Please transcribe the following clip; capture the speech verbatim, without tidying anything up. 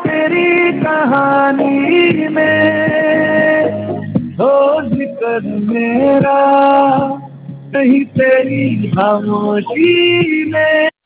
तेरी कहानी में हो जिक्र मेरा, कहीं तेरी खामोशी में।